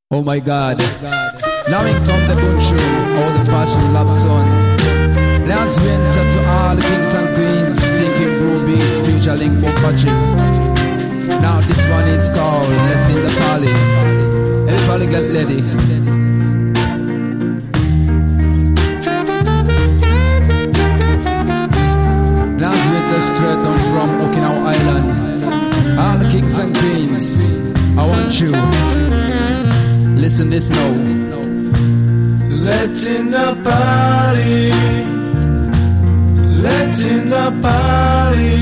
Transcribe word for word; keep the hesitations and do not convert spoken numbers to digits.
Oh my God. Now in come the bunchu, all the fashion love song. Lance winter to all the kings and queens, stinking brew beats, future link Bokachi. Now this one is called Let's in the Party. Everybody get ready. Lance winter straight on from Okinawa Island. All the kings and queens, I want you. Listen this now. Let's in the party. Let's in the party.